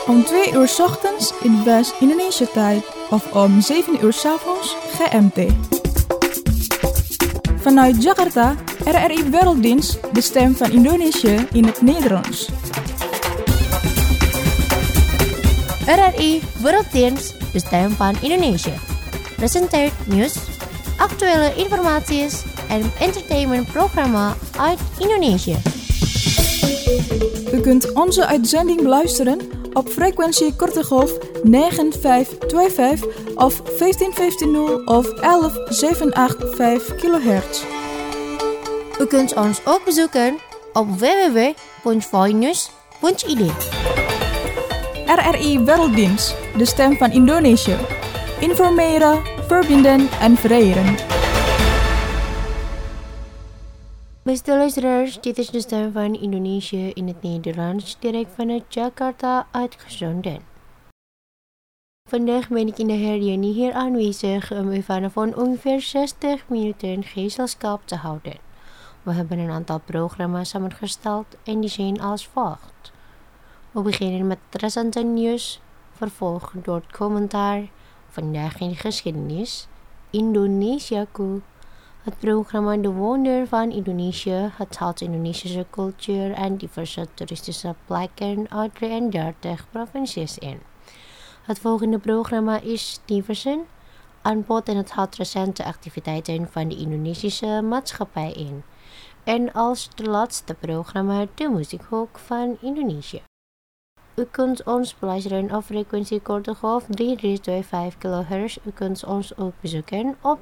Om 2 uur 's ochtends in West-Indonesië-tijd of om 7 uur 's avonds GMT. Vanuit Jakarta, RRI Werelddienst, de stem van Indonesië in het Nederlands. RRI Werelddienst, de stem van Indonesië. Presenteert nieuws, actuele informatie en entertainmentprogramma uit Indonesië. U kunt onze uitzending beluisteren op frequentie korte golf 9525 of 15150 of 11785 kHz. U kunt ons ook bezoeken op www.voinews.id. RRI Werelddienst, de stem van Indonesië. Informeren, verbinden en vereren. Beste luisteraars, dit is de stem van Indonesië in het Nederlands, direct vanuit Jakarta uitgezonden. Vandaag ben ik in de herdenking hier aanwezig om u vanavond ongeveer 60 minuten gezelschap te houden. We hebben een aantal programma's samengesteld en die zijn als volgt. We beginnen met recente nieuws, vervolgd door het commentaar, vandaag in de geschiedenis, Indonesiaku, het programma De Wonder van Indonesië, het houdt Indonesische cultuur en diverse toeristische plekken uit 33 provincies in. Het volgende programma is Stevenson, aanbod en het houdt recente activiteiten van de Indonesische maatschappij in. En als de laatste programma de muziekhoek van Indonesië. U kunt ons beluisteren op frequentie korte golf 3325 kHz. U kunt ons ook bezoeken op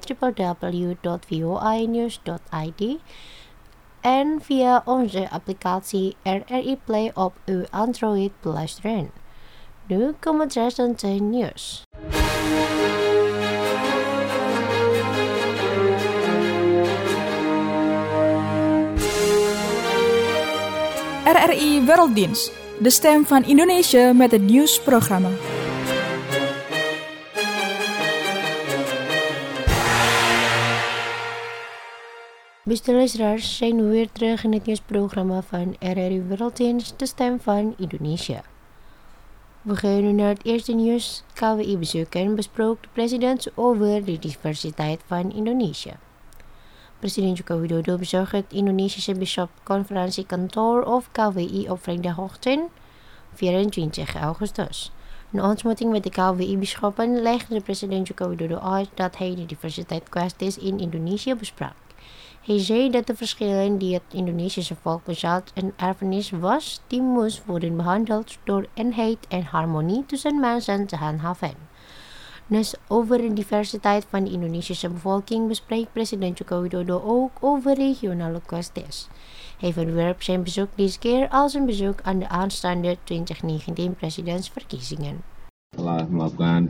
www.voinews.id en via onze applicatie RRI Play op uw Android beluisteren. Nu komt het recente nieuws. RRI Werelddienst, de stem van Indonesië met het nieuwsprogramma. Beste luisteraars, zijn we weer terug in het nieuwsprogramma van RRI Werelddienst, de stem van Indonesië. We gaan nu naar het eerste nieuws. KWI bezoeken besprook de president over de diversiteit van Indonesië. President Joko Widodo bezocht het Indonesische Bisschopconferentiekantoor of KWI op vrijdagochtend 24 augustus. In ontmoeting met de KWI-bisschoppen legde de president Joko Widodo uit dat hij de diversiteitskwesties in Indonesië besprak. Hij zei dat de verschillen die het Indonesische volk bezat een erfenis was die moest worden behandeld door eenheid en harmonie tussen mensen te handhaven. Dus over de diversiteit van de Indonesische bevolking bespreekt president Joko Widodo ook over regionale kwesties. Hij verwerpt zijn bezoek deze keer als een bezoek aan de aanstaande 2019 presidentsverkiezingen. Telah melakukan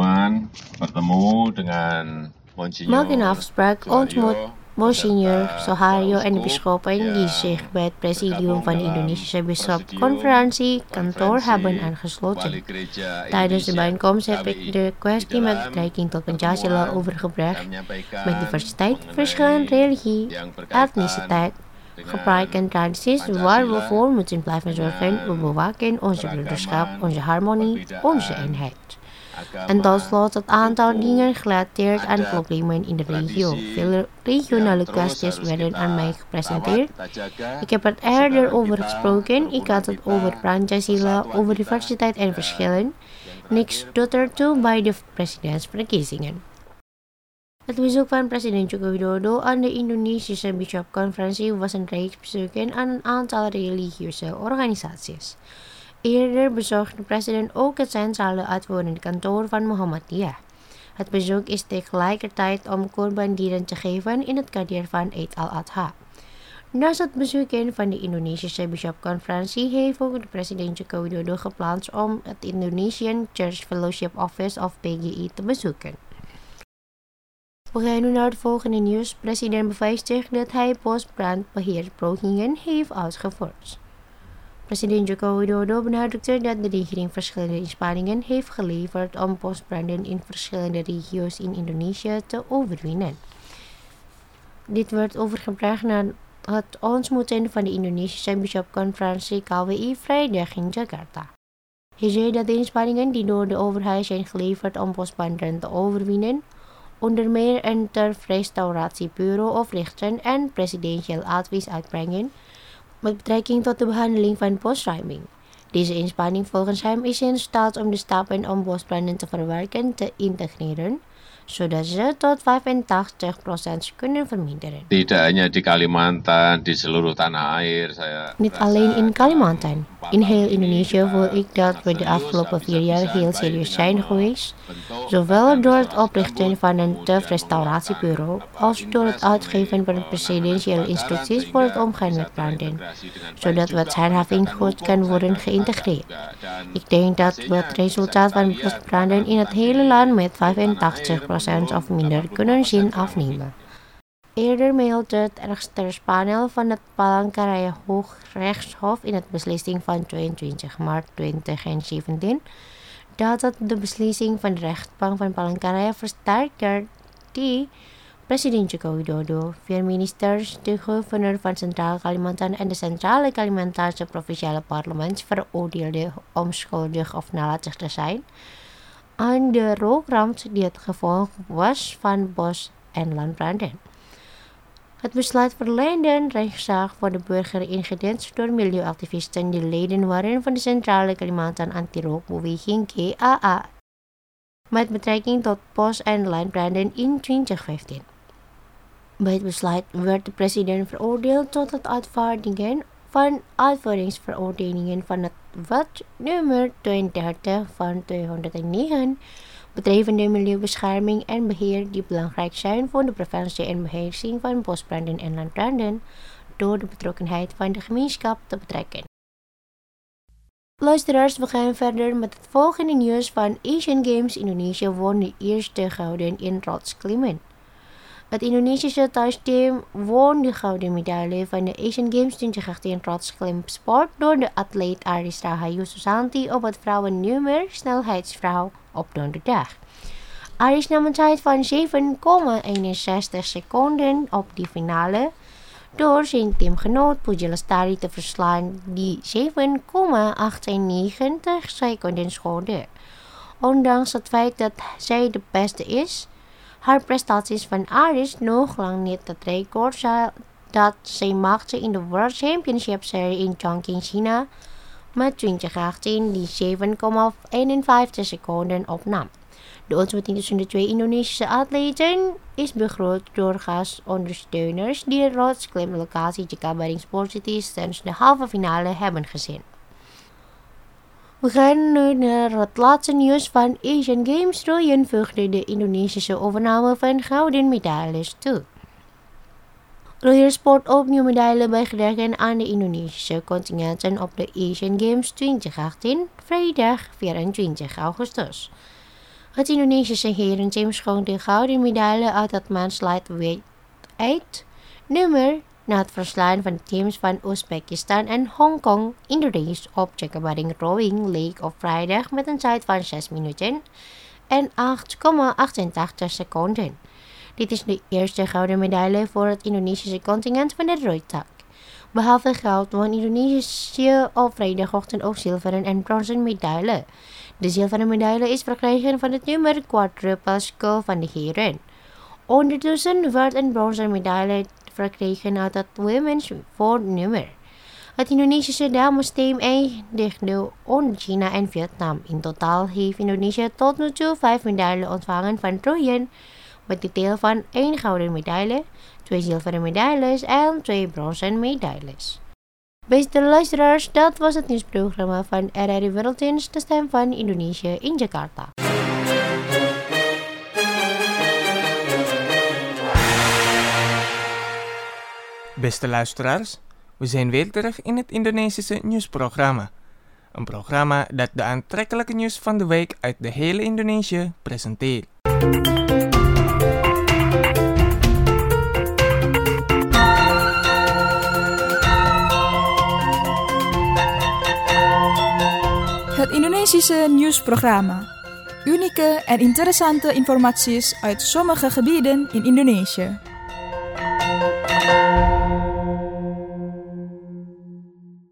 bertemu dengan Maak een afspraak ontmoet Monsignor Soeharjo en de bisschoppen die zich bij het presidium van de Indonesische Bisschopconferentie-kantoor hebben aangesloten. Tijdens de bijeenkomst heb ik de kwestie met betrekking tot Pancasila overgebracht, met diversiteit, verschillende religie, etniciteit, gebruiken en tradities waar we voor moeten blijven zorgen. We bewaken onze broederschap, onze harmonie, onze eenheid. En tot slot het aantal dingen gerelateerd aan problemen in de regio. Veel regionale kwesties werden aan mij gepresenteerd. Ik heb het eerder over gesproken. Ik had het over Pancasila, over diversiteit en verschillen. Niks doet ertoe bij de presidentsverkiezingen. Het bezoek van president Joko Widodo aan de Indonesische Bisschopconferentie was een reeks bezoeken aan een aantal religieuze organisaties. Eerder bezocht de president ook het centrale uitvoerende kantoor van Muhammadiyah. Het bezoek is tegelijkertijd om korbandieren te geven in het kader van Eid al-Adha. Naast het bezoeken van de Indonesische Bisschopconferentie heeft ook de president Joko Widodo gepland om het Indonesian Church Fellowship Office of PGI te bezoeken. We gaan nu naar het volgende nieuws. President bevestigt dat hij postbrandbeheerpogingen heeft uitgevoerd. President Joko Widodo benadrukte dat de regering verschillende inspanningen heeft geleverd om bosbranden in verschillende regio's in Indonesië te overwinnen. Dit werd overgebracht na het ontmoeten van de Indonesische Bisschopconferentie KWI vrijdag in Jakarta. Hij zei dat de inspanningen die door de overheid zijn geleverd om bosbranden te overwinnen, onder meer een turfrestauratiebureau oprichten en presidentieel advies uitbrengen met betrekking tot de behandeling van bosruiming. Deze inspanning volgens hem is in staat om de stappen om bosbranden te verwerken te integreren, zodat ze tot 85% kunnen verminderen. Tidak hanya di Kalimantan, di seluruh tanah air. Niet alleen in Kalimantan. In heel Indonesië voel ik dat we de afgelopen 4 jaar heel serieus zijn geweest, zowel door het oprichten van een turfrestauratiebureau als door het uitgeven van presidentiële instructies voor het omgaan met branden, zodat waterhandhaving goed kan worden geïntegreerd. Ik denk dat we het resultaat van bosbranden in het hele land met 85% of minder kunnen zien afnemen. Eerder meldde het rechterspanel van het Palangkaraya Hoogrechtshof in het beslissing van 22 maart 2017 dat het de beslissing van de rechtbank van Palangkaraya versterkt die president Joko Widodo, 4 ministers, de gouverneur van Centraal Kalimantan en de Centrale Kalimantaanse Provinciale Parlement veroordeelde om schuldig of nalatig te zijn aan de rookramp die het gevolg was van bos- en landbranden. Het besluit verleende een rechtszaak voor de burger ingediend door milieuactivisten die leden waren van de Centrale Kalimantan Anti-rookbeweging KAA met betrekking tot bos- en landbranden in 2015. Bij het besluit werd de president veroordeeld tot het uitvaardigen van uitvoeringsverordeningen van het wet nummer 32 van 2009 betreffende milieubescherming en beheer die belangrijk zijn voor de preventie en beheersing van bosbranden en landbranden door de betrokkenheid van de gemeenschap te betrekken. Luisteraars, we gaan verder met het volgende nieuws van Asian Games. Indonesië won de eerste gouden in rotsklimmen. Het Indonesische thuisteam won de gouden medaille van de Asian Games 2018 rotsklimsport door de atleet Aris Rahayu Susanti op het vrouwennummer snelheidsvrouw op donderdag. Aris nam een tijd van 7,61 seconden op die finale door zijn teamgenoot Puji Lestari te verslaan die 7,98 seconden scoorde. Ondanks het feit dat zij de beste is, haar prestaties van Aris nog lang niet het record dat zij maakte in de World Championship Serie in Chongqing, China met 2018 die 7,51 seconden opnam. De ontmoeting tussen de 2 Indonesische atleten is begroot door gastondersteuners die de rotsklimlocatie Jakabaring Sport City sinds de halve finale hebben gezien. We gaan nu naar het laatste nieuws van Asian Games. Roeien voegde de Indonesische overname van gouden medailles toe. Roeiers sport opnieuw medaille bijgedragen aan de Indonesische contingenten op de Asian Games 2018, vrijdag 24 augustus. Het Indonesische herenteam schoot de gouden medaille uit het men's lightweight nummer na het verslaan van de teams van Oezbekistan en Hongkong in de race op Jakabaring Rowing Lake op vrijdag met een tijd van 6 minuten en 8,88 seconden. Dit is de eerste gouden medaille voor het Indonesische contingent van de rooitak. Behalve goud won Indonesië op vrijdagochtend ook zilveren en bronzen medaille. De zilveren medaille is verkregen van het nummer quadruple scull van de heren. Ondertussen werd een bronzen medaille verkregen uit het women's voornummer. Het Indonesische damesteam eindigde onder China en Vietnam. In totaal heeft Indonesië tot nu toe 5 medailles ontvangen van rooien, met de deel van 1 gouden medaille, 2 zilveren medailles en 2 bronzen medailles. Beste luisteraars, dat was het nieuwsprogramma van RRI Werelddienst, de stem van Indonesië in Jakarta. Beste luisteraars, we zijn weer terug in het Indonesische nieuwsprogramma. Een programma dat de aantrekkelijke nieuws van de week uit de hele Indonesië presenteert. Het Indonesische nieuwsprogramma. Unieke en interessante informaties uit sommige gebieden in Indonesië.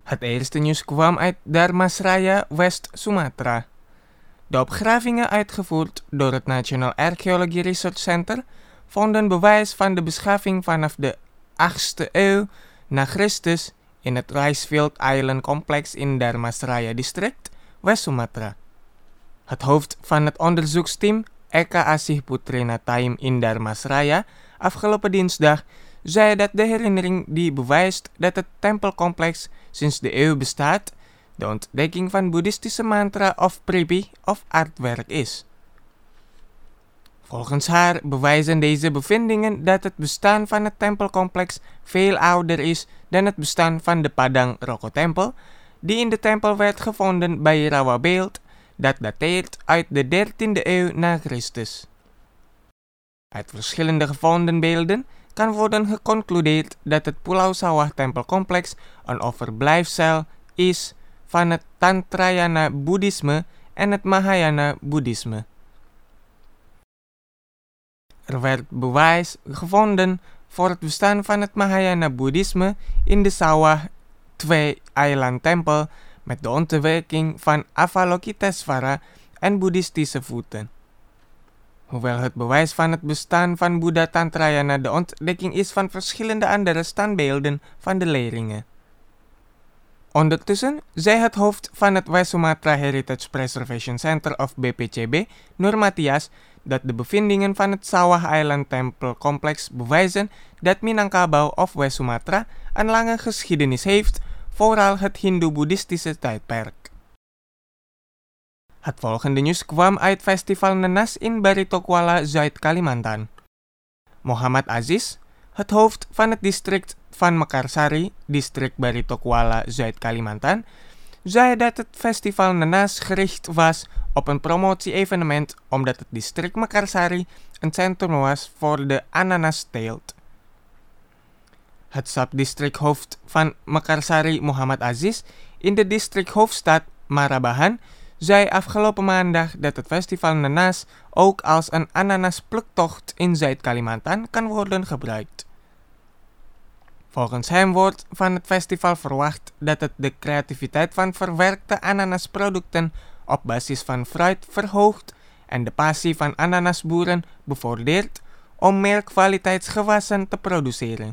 Het eerste nieuws kwam uit Dharmasraya, West-Sumatra. De opgravingen uitgevoerd door het National Archaeology Research Center vonden bewijs van de beschaving vanaf de 8e eeuw na Christus in het Ricefield Island complex in Dharmasraya district, West-Sumatra. Het hoofd van het onderzoeksteam, Eka Asih Putrena Taim in Dharmasraya, afgelopen dinsdag, zei dat de herinnering die bewijst dat het tempelcomplex sinds de eeuw bestaat, de ontdekking van boeddhistische mantra of prepi of aardwerk is. Volgens haar bewijzen deze bevindingen dat het bestaan van het tempelcomplex veel ouder is dan het bestaan van de Padang Rokotempel, die in de tempel werd gevonden bij Rawabeeld, dat dateert uit de 13e eeuw na Christus. Uit verschillende gevonden beelden kan worden geconcludeerd dat het Pulau Sawah tempelcomplex een overblijfsel is van het Tantrayana boeddhisme en het Mahayana boeddhisme. Er werd bewijs gevonden voor het bestaan van het Mahayana boeddhisme in de Sawah 2 Island tempel met de ontwikkeling van Avalokitesvara en boeddhistische voeten. Hoewel het bewijs van het bestaan van Boeddha Tantrayana de ontdekking is van verschillende andere standbeelden van de leerlingen. Ondertussen zei het hoofd van het West Sumatra Heritage Preservation Center of BPCB, Nur Matthias, dat de bevindingen van het Sawah Island tempelcomplex bewijzen dat Minangkabau of West Sumatra een lange geschiedenis heeft, vooral het Hindoe-boeddhistische tijdperk. Het volgende nieuws kwam uit Festival Nanas in Barito Kuala, Zuid-Kalimantan. Muhammad Aziz, het hoofd van het district van Mekarsari, district Barito Kuala, Zuid-Kalimantan, zei dat het Festival Nanas gericht was op een promotie-evenement omdat het district Mekarsari een centrum was voor de ananasteelt. Het subdistricthoofd van Mekarsari, Muhammad Aziz, in de districthoofdstad Marabahan, zei afgelopen maandag dat het festival Nanas ook als een ananaspluktocht in Zuid-Kalimantan kan worden gebruikt. Volgens hem wordt van het festival verwacht dat het de creativiteit van verwerkte ananasproducten op basis van fruit verhoogt en de passie van ananasboeren bevordert om meer kwaliteitsgewassen te produceren.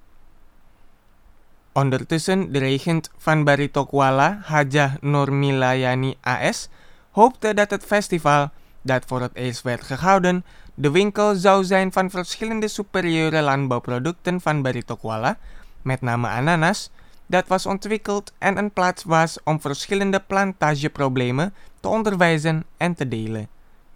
Ondertussen de regent van Barito Kuala, Hajah Nurmilayani AS, hoopte dat het festival, dat voor het eerst werd gehouden, de winkel zou zijn van verschillende superieure landbouwproducten van Barito Kuala, met name ananas, dat was ontwikkeld en een plaats was om verschillende plantageproblemen te onderwijzen en te delen.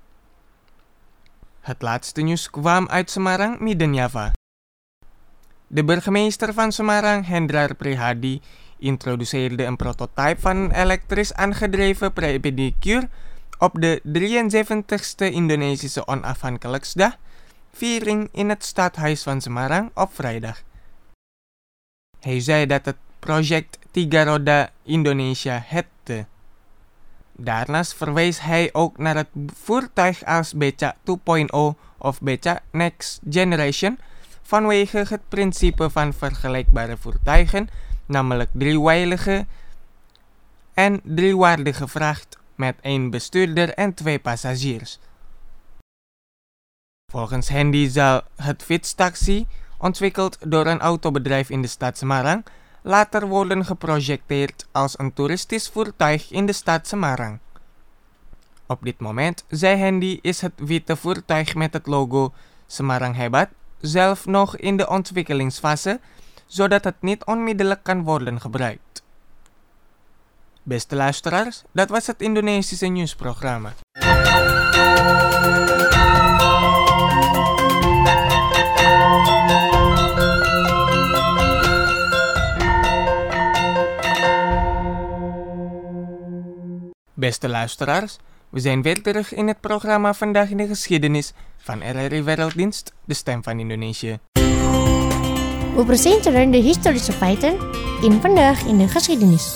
Het laatste nieuws kwam uit Semarang, Midden-Java. De burgemeester van Semarang, Hendrar Prihadi, introduceerde een prototype van een elektrisch aangedreven pre-pedicure op de 73ste Indonesische onafhankelijkheidsdag, viering in het stadhuis van Semarang op vrijdag. Hij zei dat het project Tiga Roda Indonesia heette. Daarnaast verwees hij ook naar het voertuig als Beca 2.0 of Beca Next Generation, vanwege het principe van vergelijkbare voertuigen, namelijk driewielige en driewaardige vracht met 1 bestuurder en 2 passagiers. Volgens Hendy zal het fietstaxi, ontwikkeld door een autobedrijf in de stad Semarang, later worden geprojecteerd als een toeristisch voertuig in de stad Semarang. Op dit moment, zei Hendy, is het witte voertuig met het logo Semarang Hebat zelf nog in de ontwikkelingsfase, zodat het niet onmiddellijk kan worden gebruikt. Beste luisteraars, dat was het Indonesische nieuwsprogramma. Beste luisteraars, we zijn weer terug in het programma Vandaag in de Geschiedenis van RRI Werelddienst, de stem van Indonesië. We presenteren de historische feiten in Vandaag in de Geschiedenis.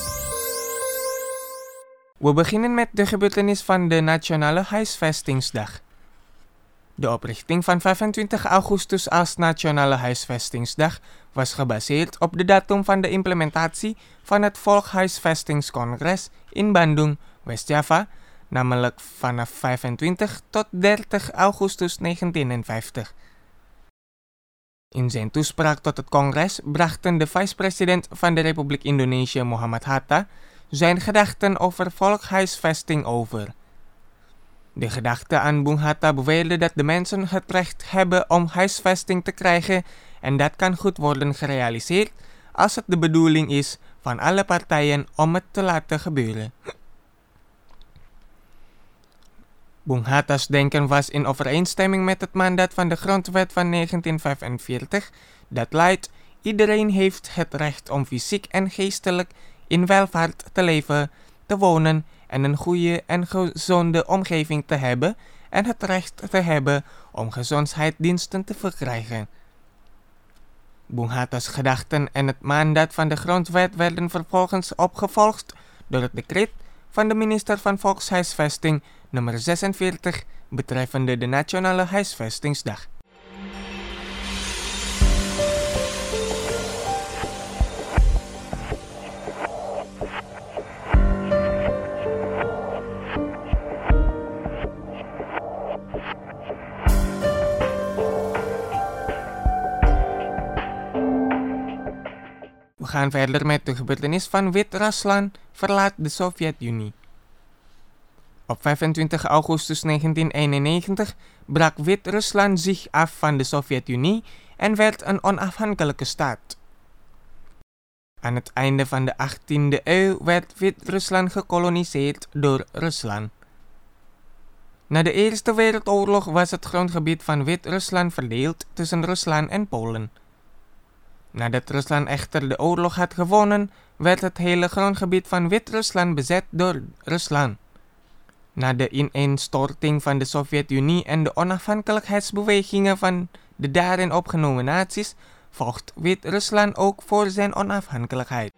We beginnen met de gebeurtenis van de Nationale Huisvestingsdag. De oprichting van 25 augustus als Nationale Huisvestingsdag was gebaseerd op de datum van de implementatie van het Volkshuisvestingscongres in Bandung, West-Java, namelijk vanaf 25 tot 30 augustus 1950. In zijn toespraak tot het congres brachten de vice-president van de Republiek Indonesië, Muhammad Hatta, zijn gedachten over volkshuisvesting over. De gedachte aan Bung Hatta beweerde dat de mensen het recht hebben om huisvesting te krijgen en dat kan goed worden gerealiseerd als het de bedoeling is van alle partijen om het te laten gebeuren. Bung Hatta's denken was in overeenstemming met het mandaat van de Grondwet van 1945, dat luidt: iedereen heeft het recht om fysiek en geestelijk in welvaart te leven, te wonen en een goede en gezonde omgeving te hebben en het recht te hebben om gezondheidsdiensten te verkrijgen. Bung Hatta's gedachten en het mandaat van de Grondwet werden vervolgens opgevolgd door het decreet van de minister van Volkshuisvesting nummer 46 betreffende de Nationale Huisvestingsdag. We gaan verder met de gebeurtenis van Wit-Rusland verlaat de Sovjet-Unie. Op 25 augustus 1991 brak Wit-Rusland zich af van de Sovjet-Unie en werd een onafhankelijke staat. Aan het einde van de 18e eeuw werd Wit-Rusland gekoloniseerd door Rusland. Na de Eerste Wereldoorlog was het grondgebied van Wit-Rusland verdeeld tussen Rusland en Polen. Nadat Rusland echter de oorlog had gewonnen, werd het hele grondgebied van Wit-Rusland bezet door Rusland. Na de ineenstorting van de Sovjet-Unie en de onafhankelijkheidsbewegingen van de daarin opgenomen naties, vocht Wit-Rusland ook voor zijn onafhankelijkheid.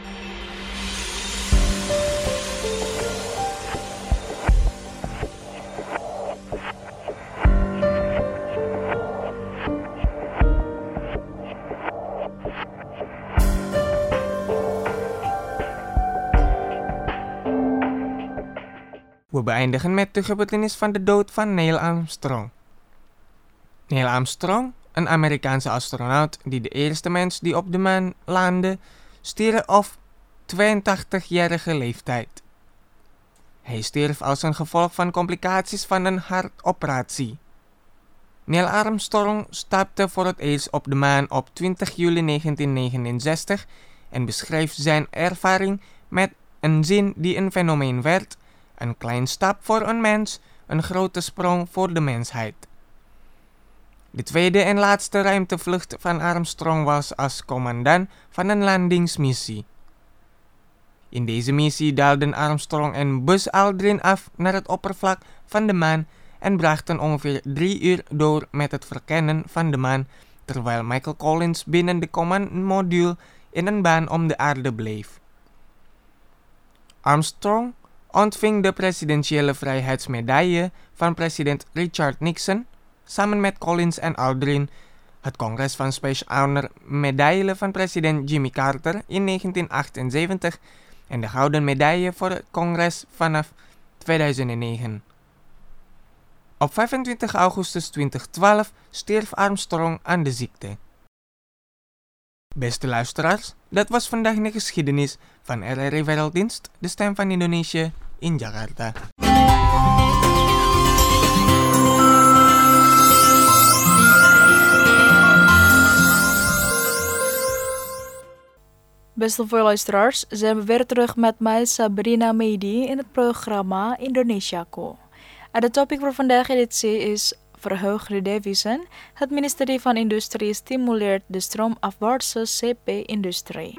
We beëindigen met de gebeurtenis van de dood van Neil Armstrong. Neil Armstrong, een Amerikaanse astronaut die de eerste mens die op de maan landde, stierf op 82-jarige leeftijd. Hij stierf als een gevolg van complicaties van een hartoperatie. Neil Armstrong stapte voor het eerst op de maan op 20 juli 1969 en beschreef zijn ervaring met een zin die een fenomeen werd: een klein stap voor een mens, een grote sprong voor de mensheid. De tweede en laatste ruimtevlucht van Armstrong was als commandant van een landingsmissie. In deze missie daalden Armstrong en Buzz Aldrin af naar het oppervlak van de maan en brachten ongeveer 3 uur door met het verkennen van de maan, terwijl Michael Collins binnen de command-module in een baan om de aarde bleef. Armstrong ontving de presidentiële vrijheidsmedaille van president Richard Nixon, samen met Collins en Aldrin, het Congres van Space Honor medaille van president Jimmy Carter in 1978 en de gouden medaille voor het congres vanaf 2009. Op 25 augustus 2012 stierf Armstrong aan de ziekte. Beste luisteraars, dat was vandaag de geschiedenis van RRI Werelddienst, de stem van Indonesië in Jakarta. Beste luisteraars, zijn we weer terug met mij Sabrina Meidi in het programma Indonesiaku. En de topic voor vandaag editie is verhoogde deviezen. Het ministerie van Industrie stimuleert de stroomafwaartse CP-industrie.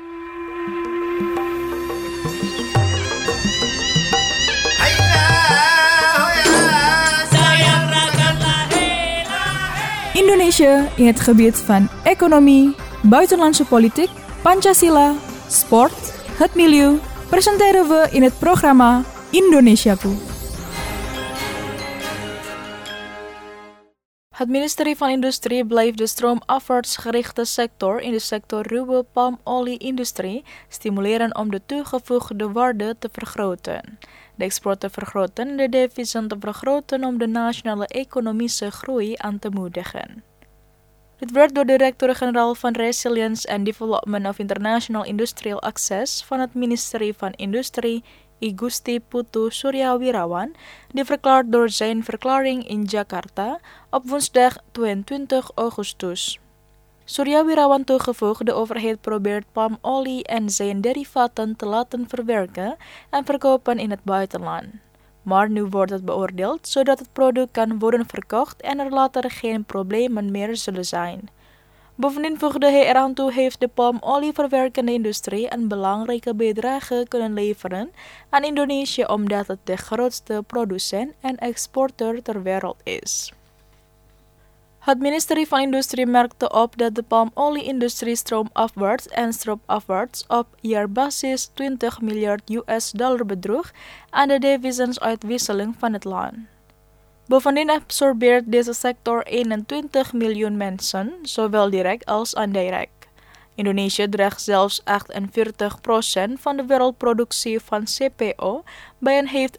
Indonesië in het gebied van economie, buitenlandse politiek, Pancasila, sport, het milieu, presenteren we in het programma Indonesiaku. Het ministerie van Industrie blijft de stroomafwaartsgerichte sector in de sector ruwe palmolie-industrie stimuleren om de toegevoegde waarde te vergroten, de export te vergroten en de deviezen te vergroten om de nationale economische groei aan te moedigen. Dit werd door directeur-generaal van Resilience and Development of International Industrial Access van het ministerie van Industrie, I Gusti Putu Suryawirawan, die verklaard door zijn verklaring in Jakarta op woensdag 22 augustus. Suryawirawan toegevoegd, de overheid probeert palmolie en zijn derivaten te laten verwerken en verkopen in het buitenland. Maar nu wordt het beoordeeld zodat het product kan worden verkocht en er later geen problemen meer zullen zijn. Bovendien voegde hij eraan toe heeft de palmolieverwerkende industrie een belangrijke bijdrage kunnen leveren aan Indonesië omdat het de grootste producent en exporteur ter wereld is. Het ministerie van Industrie merkte op dat de palmolie-industrie stroomafwaarts en stroopafwaarts op jaarbasis $20 miljard bedroeg aan de deviezenuitwisseling van het land. Bovendien absorbeert deze sector 21 miljoen mensen, zowel direct als indirect. Indonesië draagt zelfs 48% van de wereldproductie van CPO bij en heeft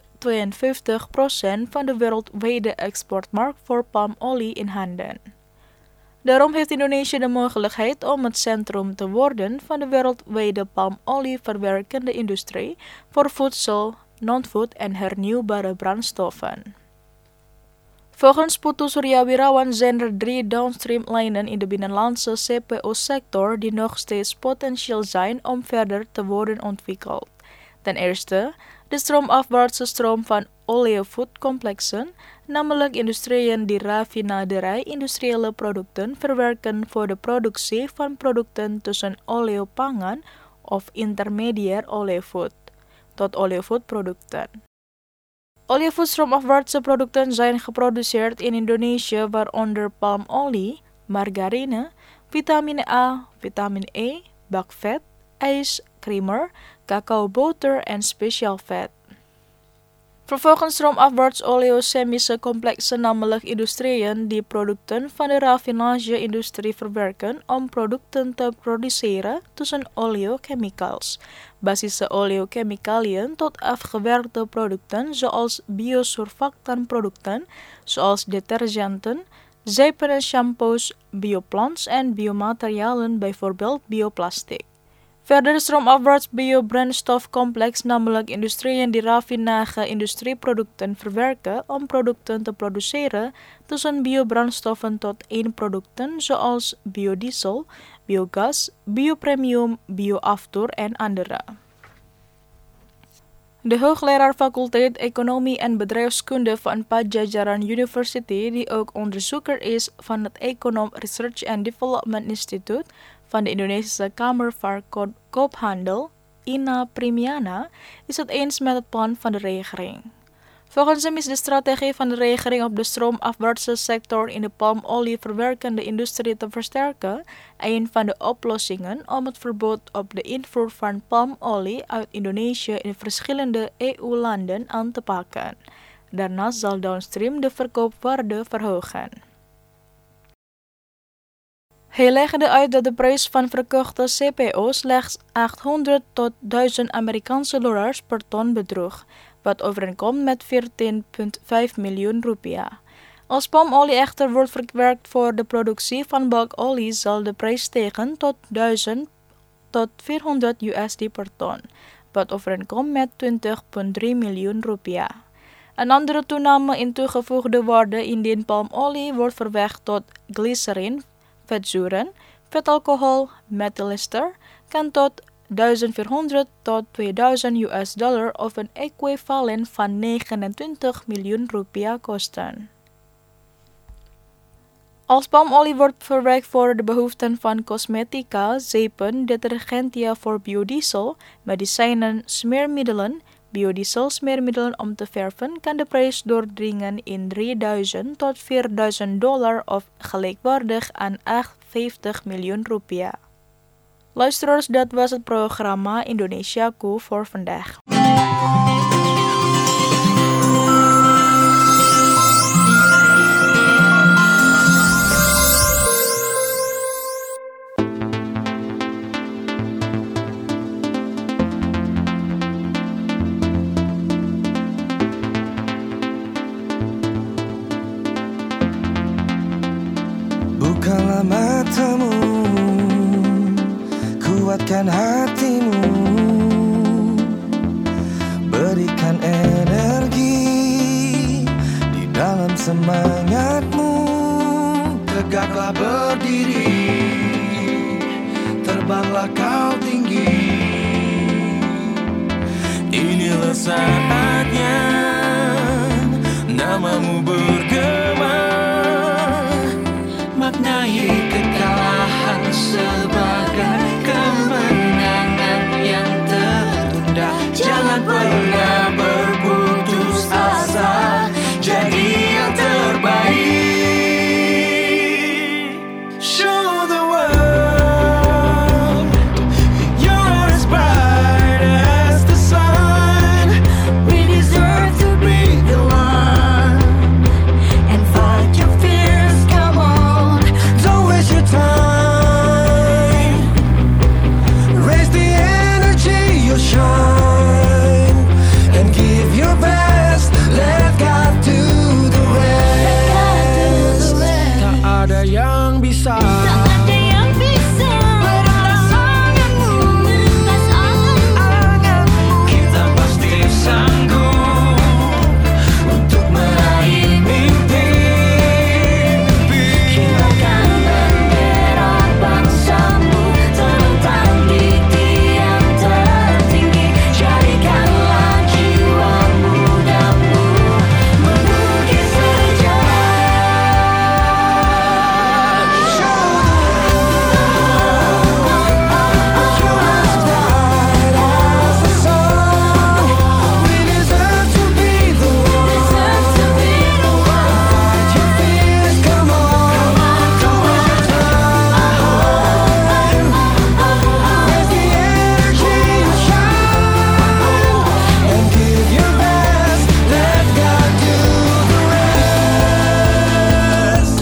52% van de wereldwijde exportmarkt voor palmolie in handen. Daarom heeft Indonesië de mogelijkheid om het centrum te worden van de wereldwijde palmolieverwerkende industrie voor voedsel, non-food en hernieuwbare brandstoffen. Volgens Putu Suryawirawan zijn er 3 downstream lijnen in de binnenlandse CPO-sector die nog steeds potentieel zijn om verder te worden ontwikkeld. Ten eerste, de stroomafwaartse stroom van oleofoodcomplexen, namelijk industrieën die raffinaderij-industriële producten verwerken voor de productie van producten tussen oleopangan of intermediair oleofood tot oleofoodproducten. Oleofood-stroomafwaartse producten zijn geproduceerd in Indonesië, waaronder palmolie, margarine, vitamine A, vitamine E, bakvet, ijs, creamer, cacaoboter en speciaal vet. Vervolgens stroomafwaarts oleochemische complexen, namelijk industrieën die producten van de raffinage-industrie verwerken om producten te produceren tussen oleochemicals, basische oleochemicaliën tot afgewerkte producten zoals biosurfactantproducten zoals detergenten, zeepen en shampoos, bioplants en biomaterialen, bijvoorbeeld bioplastic. Verder stroomafwaarts biobrandstofcomplex, namelijk industrieën die raffinage-industrieproducten verwerken om producten te produceren tussen biobrandstoffen tot eindproducten zoals biodiesel, biogas, biopremium, bioaftoer en andere. De hoogleraar faculteit Economie en Bedrijfskunde van Padjadjaran University, die ook onderzoeker is van het Econom Research and Development Institute van de Indonesische Kamer van Koophandel, Ina Primiana, is het eens met het plan van de regering. Volgens hem is de strategie van de regering op de stroomafwaartse sector in de palmolieverwerkende industrie te versterken een van de oplossingen om het verbod op de invoer van palmolie uit Indonesië in verschillende EU-landen aan te pakken. Daarnaast zal downstream de verkoopwaarde verhogen. Hij legde uit dat de prijs van verkochte CPO slechts 800 tot 1000 Amerikaanse dollars per ton bedroeg, wat overeenkomt met 14,5 miljoen rupiah. Als palmolie echter wordt verwerkt voor de productie van bulkolie, zal de prijs stijgen tot 1000 tot 400 USD per ton, wat overeenkomt met 20,3 miljoen rupiah. Een andere toename in toegevoegde waarde indien palmolie wordt verwerkt tot glycerin, vetzuren, vetalcohol, methylister, kan tot 1400 tot 2000 US dollar of een equivalent van 29 miljoen rupiah kosten. Als palmolie wordt verwerkt voor de behoeften van cosmetica, zeepen, detergentia voor biodiesel, medicijnen, smeermiddelen, biodieselsmeermiddelen om te verven, kan de prijs doordringen in 3000 tot 4000 dollar of gelijkwaardig aan 58 miljoen rupiah. Luisteraars, dat was het programma Indonesiaku voor vandaag. matamu, kuatkan hatimu, berikan energi di dalam semangatmu. Tegaklah berdiri, terbanglah kau tinggi. Inilah saatnya namamu bergema, maknai kekalahan sebagai kemenangan yang tertunda. Jangan pernah berputus asa, jadi yang terbaik. Show the world you're as bright as the sun. We deserve to be the one and fight your fears. Come on, don't waste your time. Raise the energy, you'll shine, and give your best. Let God do the rest. Tak ada yang bisa berasanganmu. Kita pasti sanggup untuk meraih mimpi. Kibarkan bendera bangsamu, terbang di tiang tertinggi. Jadikanlah jiwa mudamu mengukir sejarah. We deserve to be the one. Fight your fears, come on. Don't waste your time. Raise the energy, you shine, and give your best. Let God do the rest.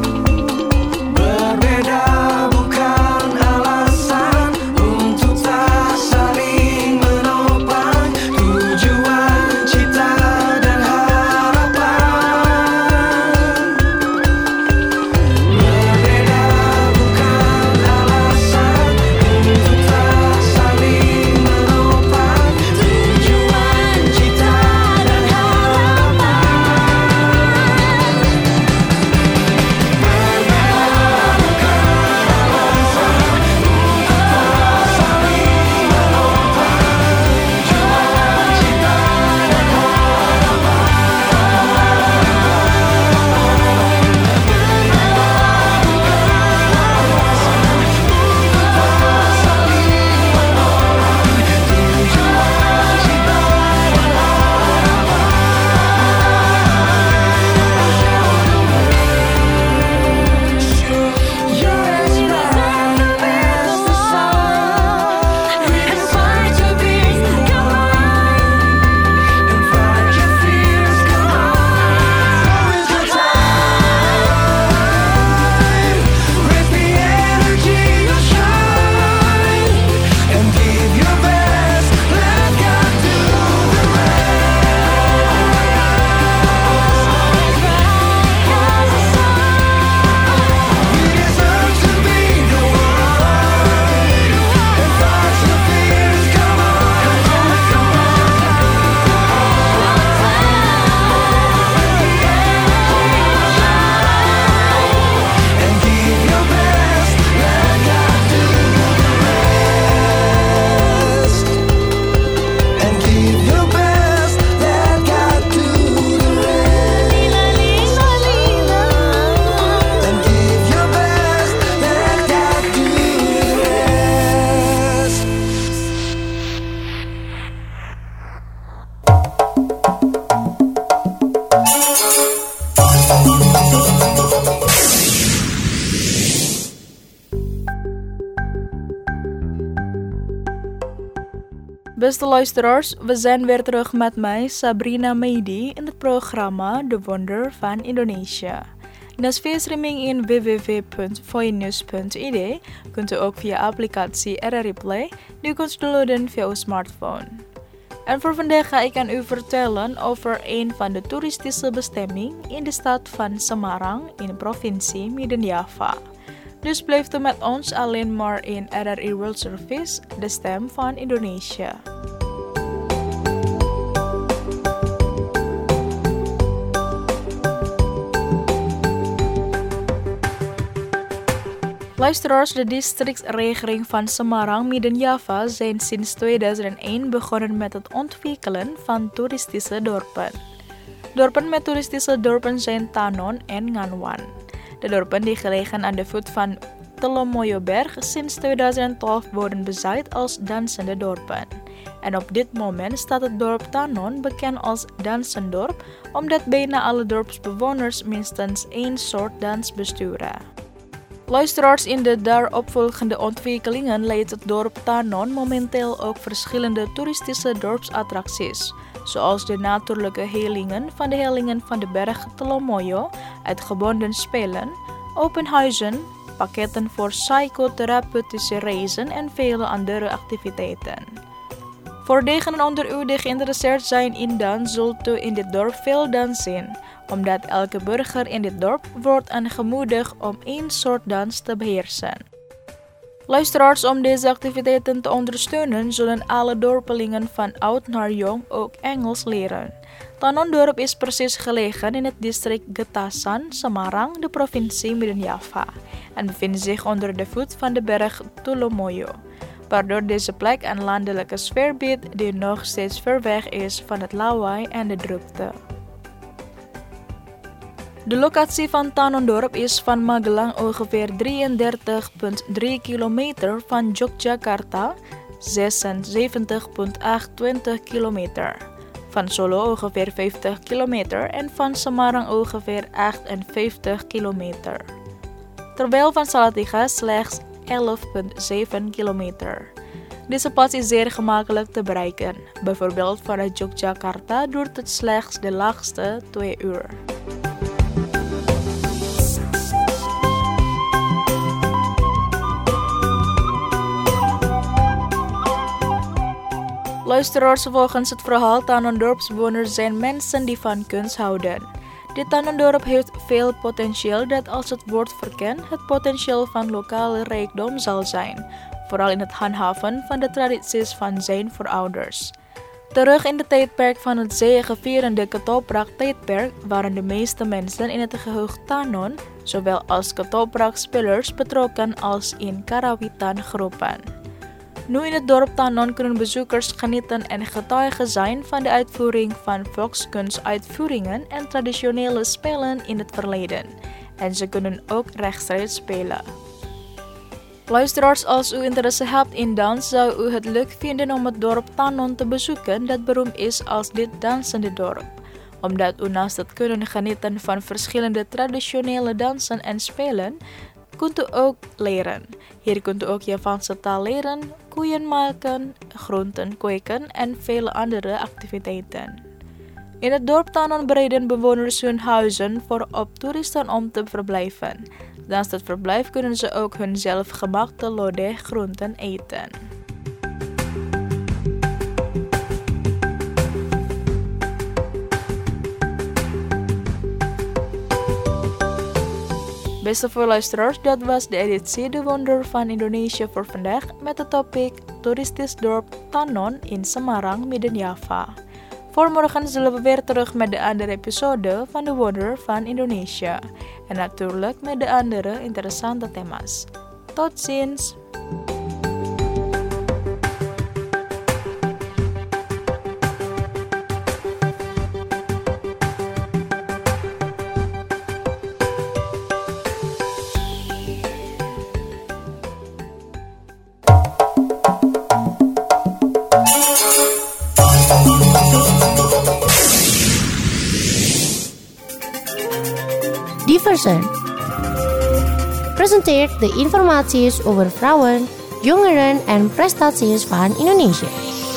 Berbeda bukan alasan untuk tak saling menopang tujuan, cita, dan harapan. Berbeda bukan alasan untuk tak saling menopang tujuan, cita, dan you're as bright as the sun. And fight your fears, come on. And fight your fears, come on. Don't waste your time. Raise the energy, you'll shine, and give your best. Let God do the rest. We deserve to be the one and fight your fears. Come on, and give your best. Let God do the rest. And give your best. Let God do the rest. And give your best. Let God do the rest. Beste luisteraars, we zijn weer terug met mij, Sabrina Meidi, in het programma De Wonder van Indonesië. Naast via streaming in www.voinews.id kunt u ook via applicatie RRI Play die u kunt downloaden via uw smartphone. En voor vandaag ga ik aan u vertellen over een van de toeristische bestemmingen in de stad van Semarang in de provincie Midden Java. Dus blijft u met ons alleen maar in RRI World Service, de stem van Indonesia. Luisteraars, de districtsregering van Semarang, Midden-Java zijn sinds 2001 begonnen met het ontwikkelen van toeristische dorpen. Dorpen met toeristische dorpen zijn Tanon en Nganwan. De dorpen die gelegen aan de voet van Telomoyoberg sinds 2012 worden bezaaid als dansende dorpen. En op dit moment staat het dorp Tanon bekend als dansendorp, omdat bijna alle dorpsbewoners minstens één soort dans besturen. Luisteraars, in de daaropvolgende ontwikkelingen leidt het dorp Tanon momenteel ook verschillende toeristische dorpsattracties, zoals de natuurlijke hellingen van de berg Telomoyo, uitgebonden spelen, open huizen, pakketten voor psychotherapeutische reizen en vele andere activiteiten. Voor degenen onder u die geïnteresseerd zijn in dans, zult u in dit dorp veel dans zien, omdat elke burger in dit dorp wordt aangemoedigd om één soort dans te beheersen. Luisteraars, om deze activiteiten te ondersteunen, zullen alle dorpelingen van oud naar jong ook Engels leren. Tanondorp is precies gelegen in het district Getasan, Semarang, de provincie Midden-Java, en bevindt zich onder de voet van de berg Telomoyo, waardoor deze plek een landelijke sfeer biedt die nog steeds ver weg is van het lawaai en de drukte. De locatie van Tanondorp is van Magelang ongeveer 33,3 kilometer, van Yogyakarta 76,28 kilometer, van Solo ongeveer 50 kilometer en van Semarang ongeveer 58 kilometer. Terwijl van Salatiga slechts 11,7 kilometer. Deze pas is zeer gemakkelijk te bereiken. Bijvoorbeeld vanuit Yogyakarta duurt het slechts de laagste 2 uur. Luisteraars, volgens het verhaal Tanondorpsbewoners zijn mensen die van kunst houden. Dit Tanondorp heeft veel potentieel dat, als het wordt verkend, het potentieel van lokale rijkdom zal zijn, vooral in het handhaven van de tradities van zijn voorouders. Terug in de tijdperk van het zegevierende Ketoprak-tijdperk waren de meeste mensen in het gehucht Tanon, zowel als Ketoprak-spelers, betrokken als in Karawitan-groepen. Nu in het dorp Tanon kunnen bezoekers genieten en getuigen zijn van de uitvoering van volkskunstuitvoeringen en traditionele spelen in het verleden. En ze kunnen ook rechtstreeks spelen. Luisteraars, als u interesse hebt in dans, zou u het leuk vinden om het dorp Tanon te bezoeken, dat beroemd is als dit dansende dorp. Omdat u naast het kunnen genieten van verschillende traditionele dansen en spelen, kunt u ook leren. Hier kunt u ook Javaanse taal leren, koeien melken, groenten kweken en vele andere activiteiten. In het dorp Tanon bereiden bewoners hun huizen voor op toeristen om te verblijven. Naast het verblijf kunnen ze ook hun zelfgemaakte lodeh groenten eten. Beste luisteraars, dat was de editie De Wonder van Indonesië voor vandaag met het topic Toeristisch dorp Tanon in Semarang, Midden-Java. Voor morgen zullen we weer terug met de andere episode van De Wonder van Indonesië. En natuurlijk met de andere interessante thema's. Tot ziens! Diversen presenteert de informaties over vrouwen, jongeren en prestaties van Indonesië.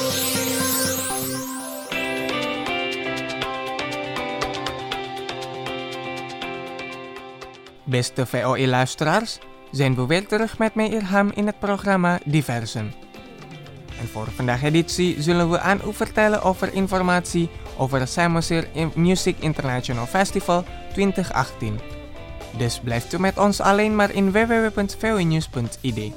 Beste VOI-luisteraars, zijn we weer terug met mij Irham in het programma Diversen. En voor vandaag editie zullen we aan u vertellen over informatie over het Samosir Music International Festival 2018. Dus blijft u met ons alleen maar in www.voenews.id.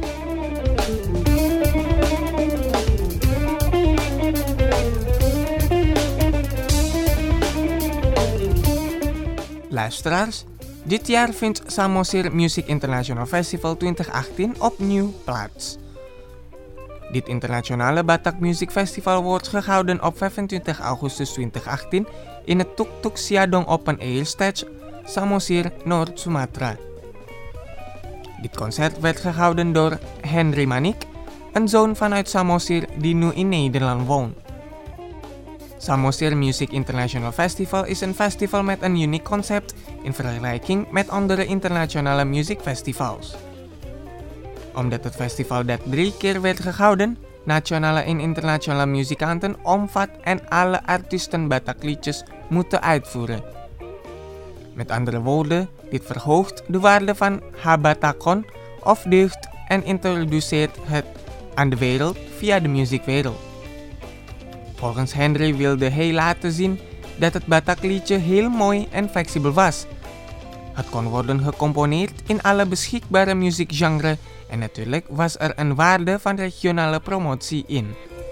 Luisteraars, dit jaar vindt Samosir Music International Festival 2018 opnieuw plaats. Dit internationale Batak Music Festival wordt gehouden op 25 augustus 2018 in het Tuk Tuk Siadong Open Air Stage, Samosir, Noord-Sumatra. Dit concert werd gehouden door Henry Manik, een zoon vanuit Samosir die nu in Nederland woont. Samosir Music International Festival is een festival met een uniek concept in vergelijking met andere internationale muziekfestivals. Omdat het festival dat 3 keer werd gehouden, nationale en internationale muzikanten omvat en alle artiesten Batak-liedjes moeten uitvoeren. Met andere woorden, dit verhoogt de waarde van Habatakon of deugd en introduceert het aan de wereld via de muziekwereld. Volgens Henry wilde hij laten zien dat het Batak-liedje heel mooi en flexibel was. Het kon worden gecomponeerd in alle beschikbare muziekgenres en natuurlijk was er een waarde van regionale promotie in.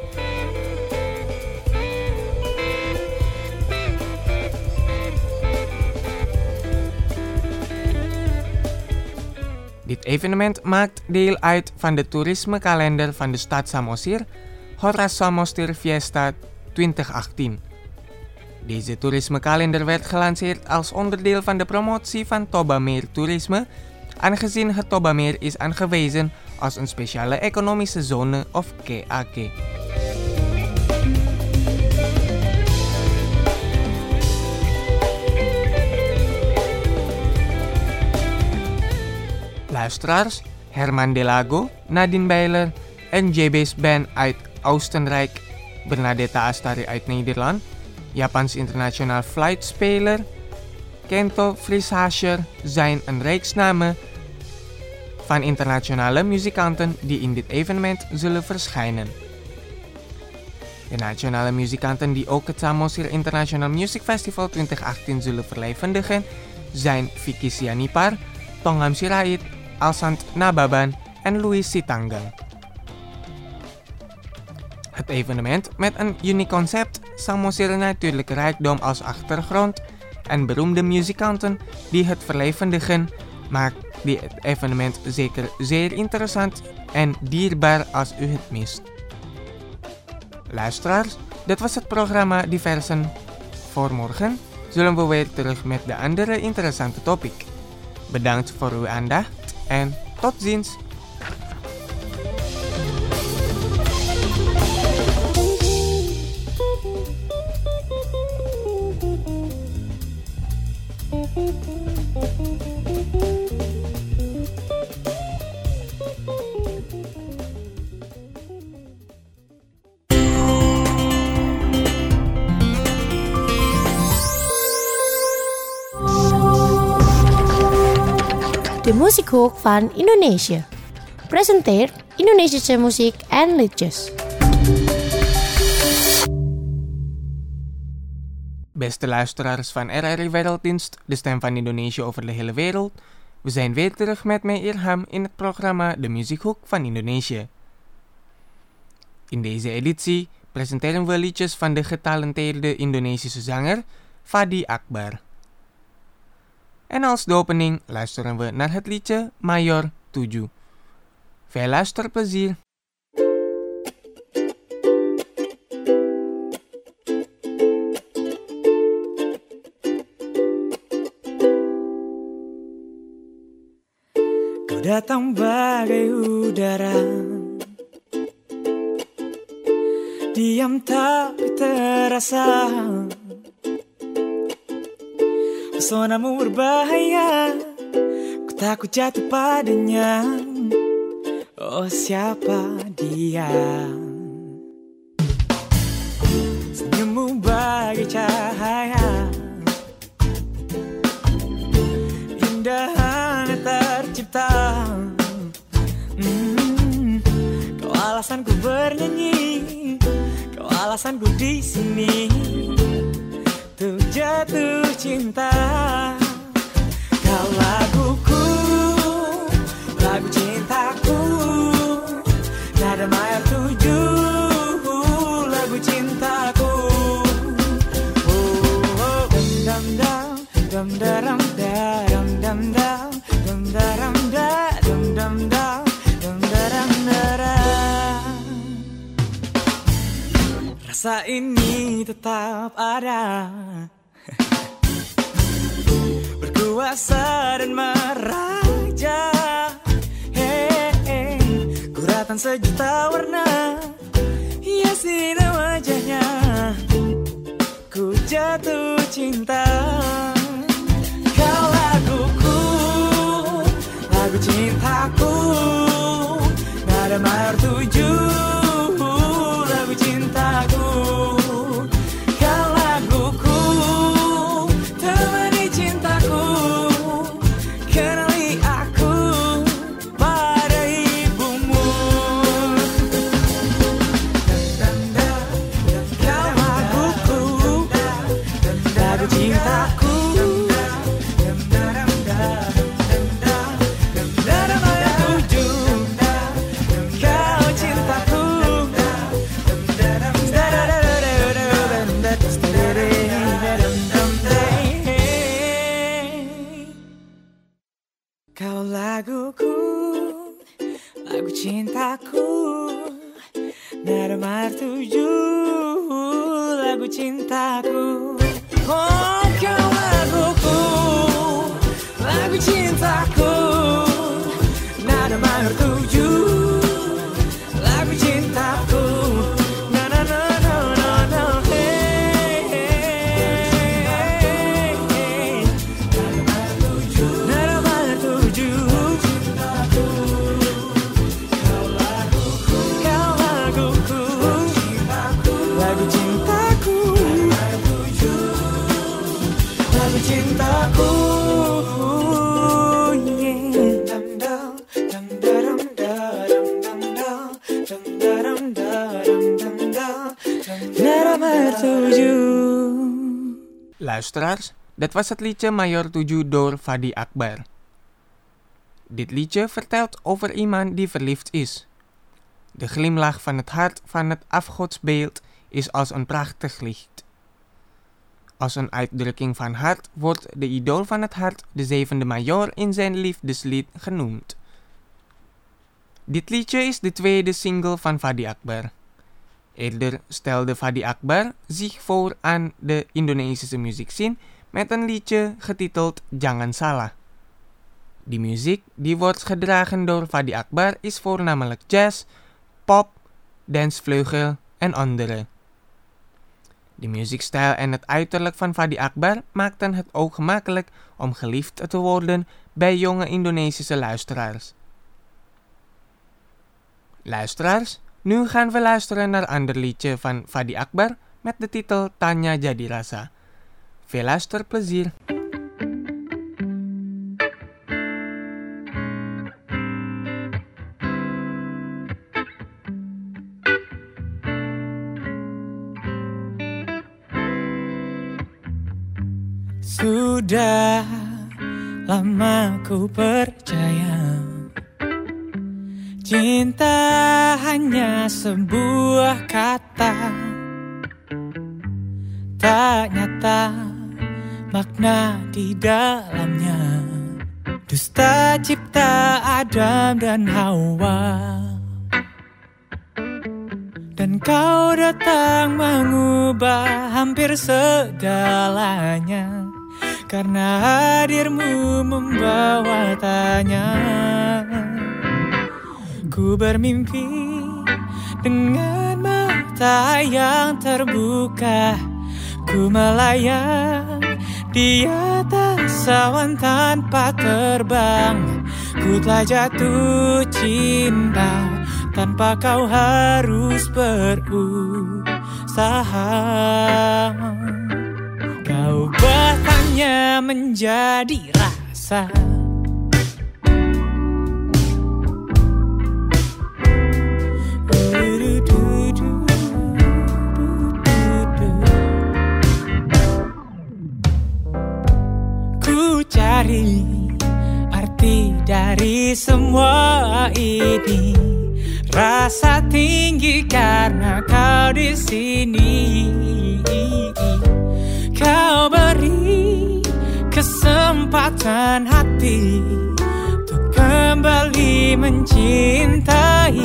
Dit evenement maakt deel uit van de toerismekalender van de stad Samosir, Horas Samosir Fiesta 2018. Deze toerismekalender werd gelanceerd als onderdeel van de promotie van Tobameer Toerisme, aangezien het Tobameer is aangewezen als een speciale economische zone of KAK. Luisteraars, Herman Delago, Nadine Bijler en JB's band uit Oostenrijk, Bernadetta Astari uit Nederland, Japans internationaal fluitspeler Kento Frieshacher zijn een reeks namen van internationale muzikanten die in dit evenement zullen verschijnen. De nationale muzikanten die ook het Samosir International Music Festival 2018 zullen verlevendigen zijn Vicky Sianipar, Tongam Sirait, Alsant Nababan en Louis Sitanggang. Het evenement met een uniek concept, Samosir natuurlijke rijkdom als achtergrond en beroemde muzikanten die het verlevendigen, maakt dit evenement zeker zeer interessant en dierbaar als u het mist. Luisteraars, dit was het programma Diversen. Voor morgen zullen we weer terug met de andere interessante topic. Bedankt voor uw aandacht en tot ziens! De muziekhoek van Indonesië. Presenteert Indonesische muziek en liedjes. Beste luisteraars van RRI Werelddienst, de stem van Indonesië over de hele wereld. We zijn weer terug met mij Irham in het programma De Muziekhoek van Indonesië. In deze editie presenteren we liedjes van de getalenteerde Indonesische zanger Fadi Akbar. En als de opening luisteren we naar het liedje Mayor 7. Veel luisterplezier! Kau datang bagai udara, diam tapi terasa. Pesonamu berbahaya, ku takut jatuh padanya. Oh, siapa dia? Senyummu bagai cahaya, indah tercipta. Kau alasanku bernyanyi, kau alasanku di sini. Tuh jatuh cinta. Kau laguku, lagu cintaku, nada mayor 7, lagu cintaku. Dam dam dam daram daram dam dam dam daram dam dam dam dam daram daram. Rasa ini tetap ada, berkuasa dan meraja. Guratan sejuta warna hiasi wajahnya. Ku jatuh cinta. Kau laguku, lagu cintaku, nada mayor 7, lagu cintaku. Kau laguku, temani cintaku, kenali aku pada ibumu. Kau laguku, lagu cintaku, nada mayor 7, kau cintaku. Kau laguku, lagu cintaku, nada mayor 7, lagu cintaku. Oh, kau laguku, lagu cintaku, nada mayor 7, lagu cintaku. Na na na na na na, hey, hey, hey. Nada mayor 7, cintaku. Kau laguku, lagu cintaku, lagu cintaku. Luisteraars, dat was het liedje Mayor 7 door Fadi Akbar. Dit liedje vertelt over iemand die verliefd is. De glimlach van het hart van het afgodsbeeld is als een prachtig licht. Als een uitdrukking van hart wordt de idool van het hart de 7e majoor in zijn liefdeslied genoemd. Dit liedje is de tweede single van Fadi Akbar. Eerder stelde Fadi Akbar zich voor aan de Indonesische muziekscene met een liedje getiteld Jangan Salah. Die muziek die wordt gedragen door Fadi Akbar is voornamelijk jazz, pop, dancevleugel en andere. De muziekstijl en het uiterlijk van Fadi Akbar maakten het ook gemakkelijk om geliefd te worden bij jonge Indonesische luisteraars. Luisteraars, nu gaan we luisteren naar een ander liedje van Fadi Akbar met de titel Tanya Jadi Rasa. Veel luisterplezier! Sudah lama ku percaya cinta hanya sebuah kata, tak nyata makna di dalamnya. Dusta cipta Adam dan Hawa, dan kau datang mengubah hampir segalanya. Karena hadirmu membawa tanya. Ku bermimpi dengan mata yang terbuka. Ku melayang di atas awan tanpa terbang. Ku telah jatuh cinta tanpa kau harus berusaha. Kau bahkannya menjadi rasa. Ku cari Tapi dari semua ini, rasa tinggi karena kau di sini. Kau beri kesempatan hati untuk kembali mencintai.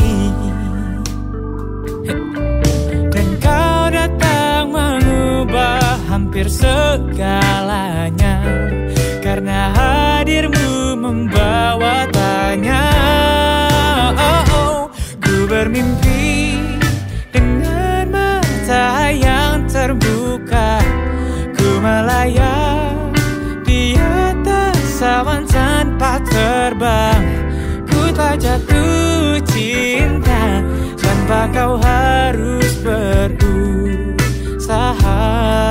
Dan kau datang mengubah hampir segalanya, karena hadirmu membawa tanya. Ku bermimpi dengan mata yang terbuka, ku melayang di atas awan tanpa terbang. Ku tak jatuh cinta tanpa kau harus berusaha.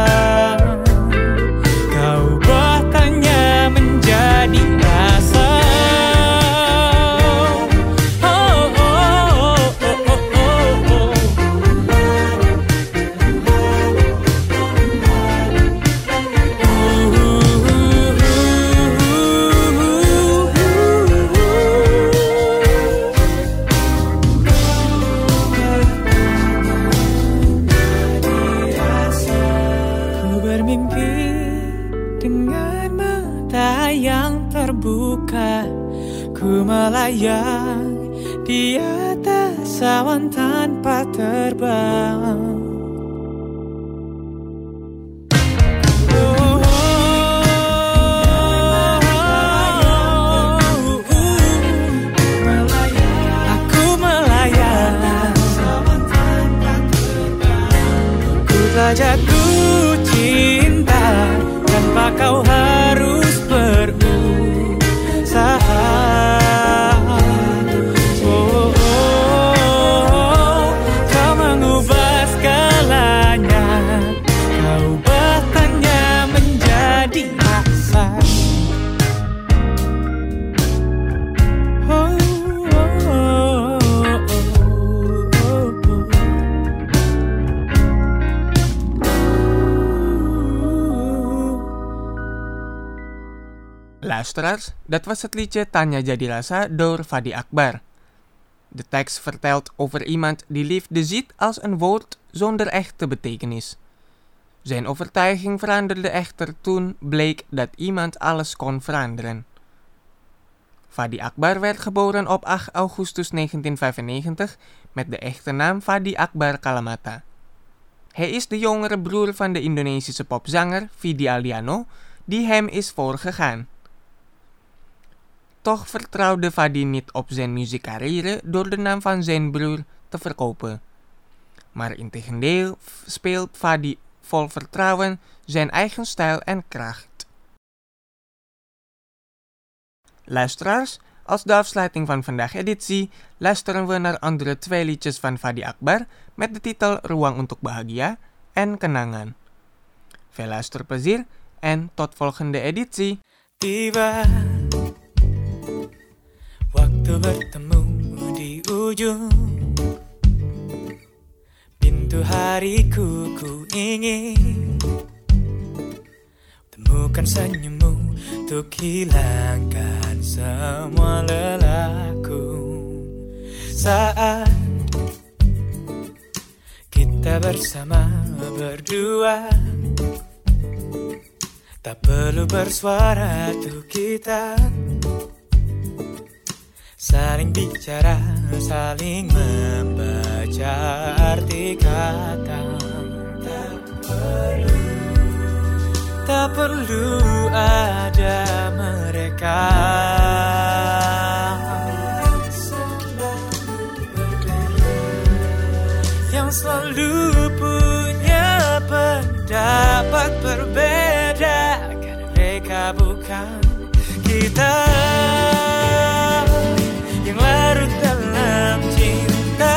Kau buatnya menjadi rasa. Ku melayang di atas awan tanpa terbang. Aku melayang, ku tak jatuh cinta tanpa kau harus berusaha. Luisteraars, dat was het liedje Tanya Jadi Rasa door Fadi Akbar. De tekst vertelt over iemand die liefde ziet als een woord zonder echte betekenis. Zijn overtuiging veranderde echter toen bleek dat iemand alles kon veranderen. Fadi Akbar werd geboren op 8 augustus 1995 met de echte naam Fadi Akbar Kalamata. Hij is de jongere broer van de Indonesische popzanger Vidi Aldiano, die hem is voorgegaan. Toch vertrouwde Fadi niet op zijn muziekcarrière door de naam van zijn broer te verkopen. Maar integendeel speelt Fadi vol vertrouwen zijn eigen stijl en kracht. Luisteraars, als de afsluiting van vandaag editie luisteren we naar andere 2 liedjes van Fadi Akbar met de titel Ruang Untuk Bahagia en Kenangan. Veel luisterplezier en tot volgende editie. Tiba waktu bertemu di ujung pintu hariku, ku ingin temukan senyummu untuk hilangkan semua lelahku. Saat kita bersama berdua, tak perlu bersuara tuh kita saling bicara, saling membaca arti kata. Tak perlu ada mereka yang selalu punya pendapat berbeda, karena mereka bukan kita yang larut dalam cinta.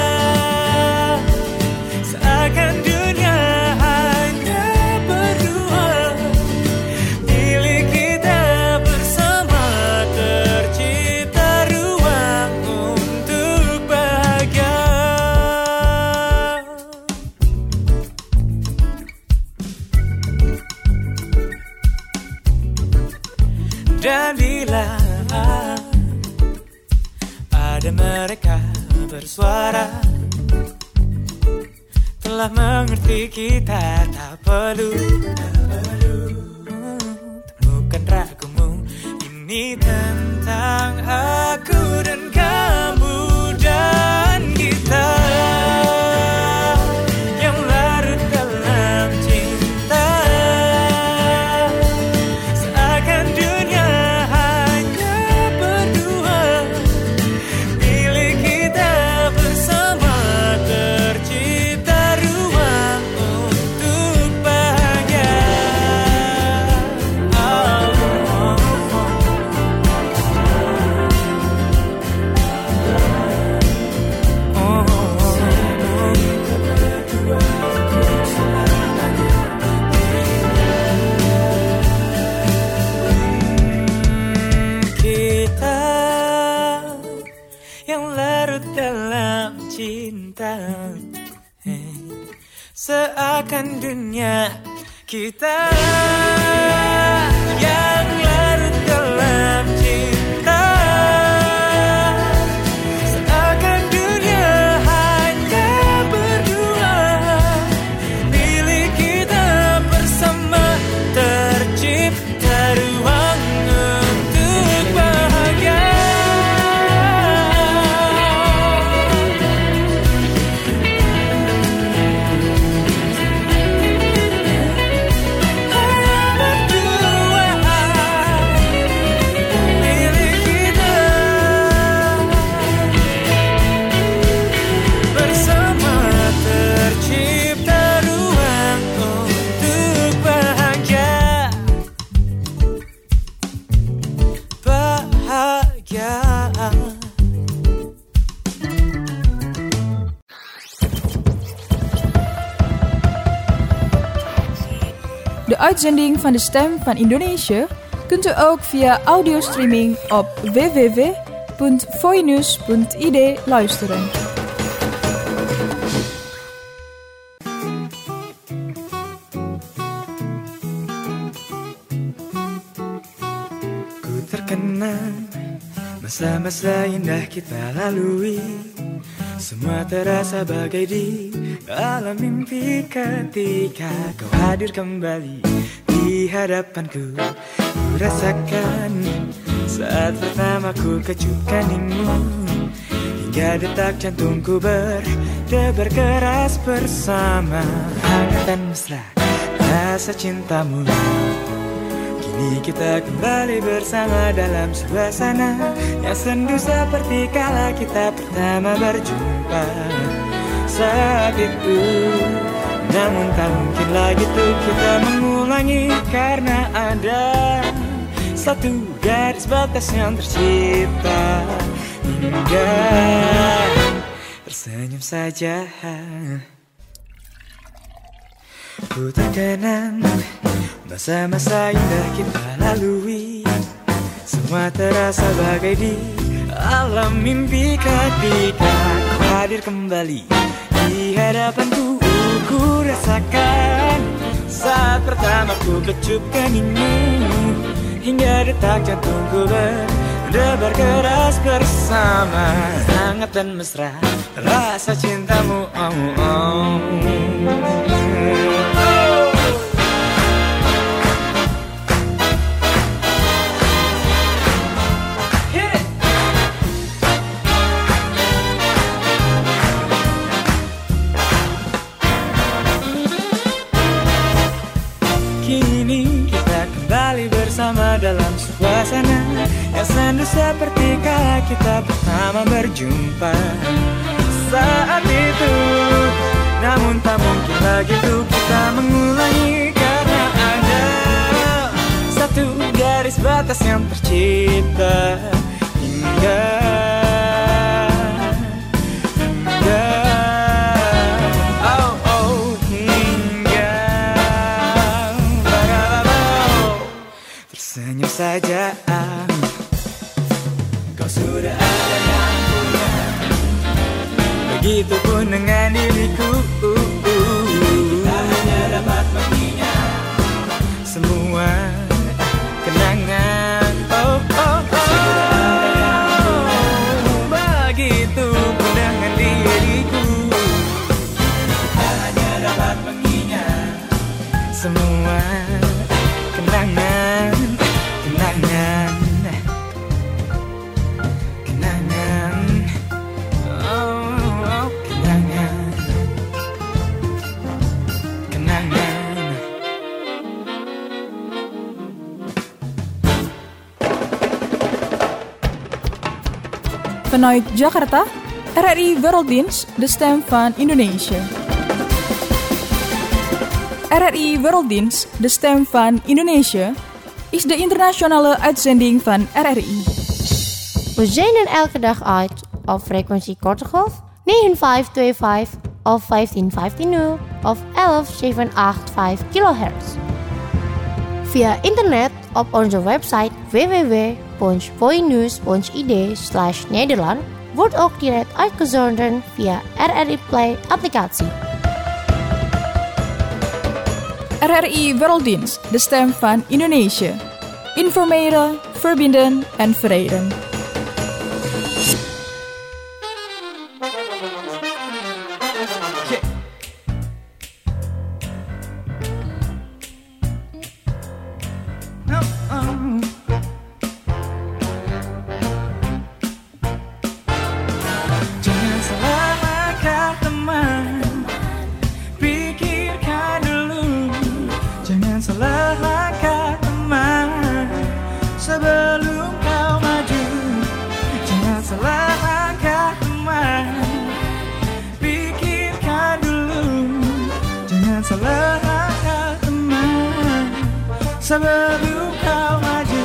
Seakan dunia hanya berdua, milik kita bersama, tercipta ruang untuk bahagia. Dan bila Ada mereka bersuara, telah mengerti kita tak perlu temukan ragumu. Ini tentang aku dan kamu dan kita yang larut dalam cinta, seakan dunia hanya berdua. Milik kita bersama, tercipta ruang untuk bahagia. Kita yang larut dalam cinta, seakan dunia kita yang larut dalam cinta, seakan dunia hanya berdua. Milik kita bersama, tercipta ruang untuk bahagia. De uitzending van de Stem van Indonesië kunt u ook via audiostreaming op www.voinews.id luisteren. Ku terkenang masa-masa indah kita lalui. Semua terasa bagai di alam mimpi ketika kau hadir kembali di hadapanku. Ku rasakan saat pertama ku kecupkan imu, hingga detak jantungku berdebar keras bersama hangat dan mesra rasa cintamu. Kini kita kembali bersama dalam suasana yang sendu seperti kala kita pertama berjumpa saat itu. Namun tak mungkin lagi tuh kita mengulangi, karena ada satu garis batas yang tercipta hingga tersenyum saja. Ku terkenang masa-masa indah kita lalui. Semua terasa bagai di alam mimpi ketika kau hadir kembali di hadapanku. Ku rasakan saat pertama ku kecupkan imu, hingga detak jantungku berdebar keras bersama hangat dan mesra rasa cintamu. Kini kita kembali bersama dalam suasana yang sendu seperti kala kita pertama berjumpa saat itu. Namun tak mungkin lagi tuh kita mengulangi, karena ada satu garis batas yang tercipta hingga tersenyum saja. Kau sudah ada yang punya, begitupun dengan diriku. Kita hanya dapat mengingat semua kenangan. Oh, oh, oh. Vanuit Jakarta, RRI Werelddienst, de stem van Indonesië. RRI Werelddienst, de stem van Indonesië, is de internationale uitzending van RRI. We zenden elke dag uit op frequentie korte golf 9525 of 15150 of 11785 kHz. Via internet op onze website www.poinews.id/Nederland wordt ook direct uitgezonden via RRI Play applicatie. RRI Werelddienst, de stem van Indonesië. Informeren, verbinden en verenigen. Jangan salah langkah teman, pikirkan dulu. Jangan salah langkah teman, sebelum kau maju. Jangan salah langkah teman, pikirkan dulu. Jangan salah langkah teman, sebelum kau maju.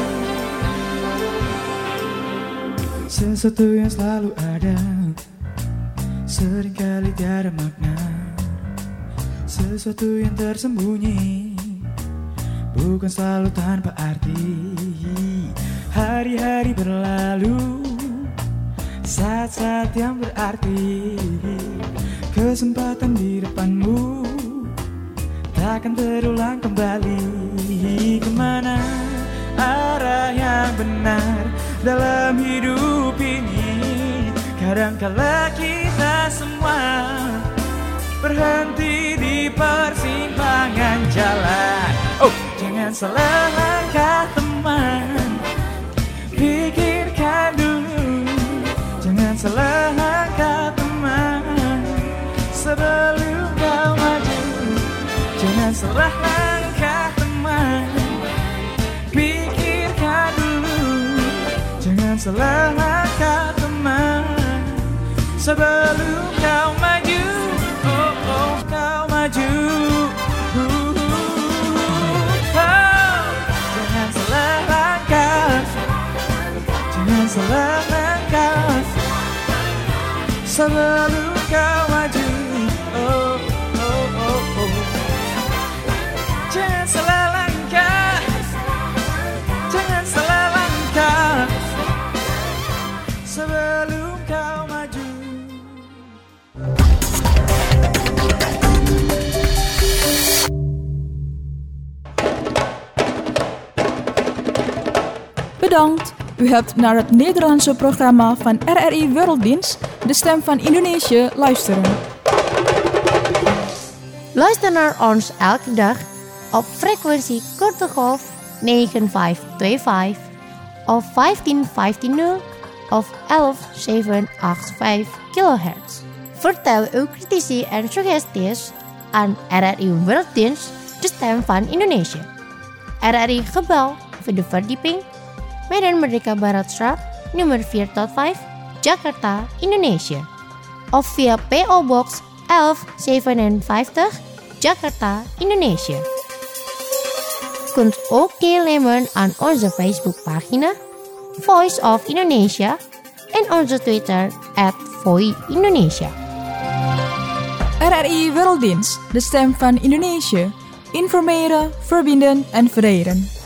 Sesuatu yang selalu ada, seringkali tiada makna. Sesuatu yang tersembunyi, bukan selalu tanpa arti. Hari-hari berlalu, saat-saat yang berarti. Kesempatan di depanmu takkan terulang kembali. Kemana arah yang benar dalam hidup ini? Kadangkala kita semua berhenti di persimpangan jalan. Oh, jangan salah langkah teman, pikirkan dulu. Jangan salah langkah teman, sebelum kau maju. Jangan salah langkah teman, pikirkan dulu. Jangan salah langkah teman, sebelum kau maju. Oh, kau maju. Jangan salah langkah, jangan salah langkah, sebelum kau maju. Oh. Jangan salah langkah, jangan salah langkah, sebelum kau maju. Bedankt. U hebt naar het Nederlandse programma van RRI Werelddienst, de stem van Indonesië, luisteren. Luister naar ons elke dag op frequentie korte golf 9525 of 15150 of 11785 kHz. Vertel uw critici en suggesties aan RRI Werelddienst, de stem van Indonesië. RRI Gebouw, vierde verdieping, Medan Merdeka Baratstraat, nummer 4-5, Jakarta, Indonesië. Of via PO Box 1157, Jakarta, Indonesië. Kunt ook deelnemen aan onze Facebookpagina Voice of Indonesia en onze Twitter @VoiIndonesia. RRI Werelddienst, de stem van Indonesië. Informeren, verbinden en verenigen.